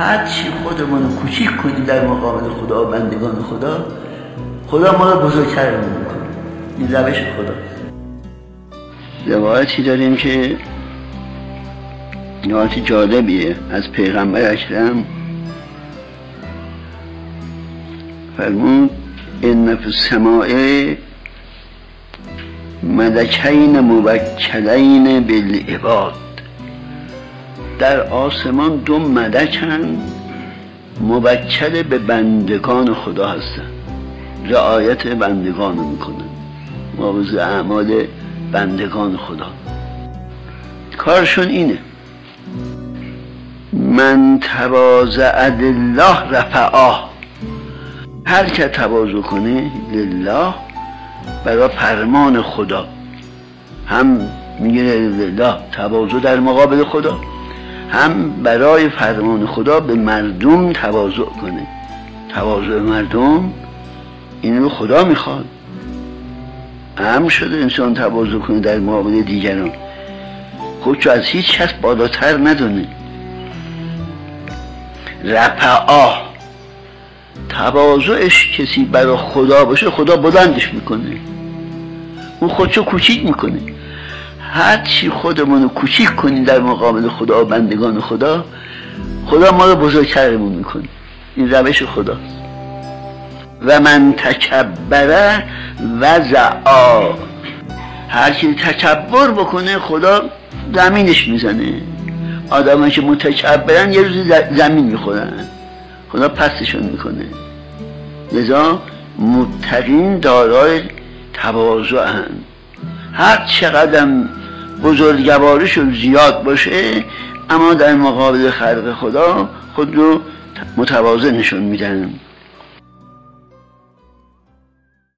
هر چی خودمون رو کوچیک کنیم در مقابل خدا و بندگان خدا، خدا ما رو بزرگتر میکنه. این روش خداست. روایتی داریم که روایت جالبیه از پیغمبر اکرم، فرمود ان فی السماء ملکین موکلین بالعباد. در آسمان دو ملکن موکل به بندگان خدا هستن، رعایت بندگان رو میکنن، مواظب اعمال بندگان خدا. کارشون اینه: من تواضع لله رفعه. هر که تواضع کنه لله، برای فرمان خدا، هم میگه لله تواضع در مقابل خدا، هم برای فرمان خدا به مردم تواضع کنه. تواضع مردم این رو خدا میخواد. امر شده انسان تواضع کنه در مقابل دیگران، خودشو از هیچ کس بالاتر ندونه. رفعه، تواضعش کسی برای خدا باشه، خدا بلندش میکنه، اون خودشو کوچیک میکنه. هر چی خودمون رو کوچیک کنیم در مقابل خدا و بندگان خدا، خدا ما رو بزرگترمون میکنه. این روش خداست. و من تکبر وضعا. هر کی تکبر بکنه خدا زمینش میزنه. آدمایی که متکبرن یه روزی زمین میخورن، خدا پستشون میکنه. لذا متقین دارای تواضعن. هر چقدر بزرگوارشون زیاد باشه، اما در مقابل خلق خدا خود رو متواضع نشون میدن.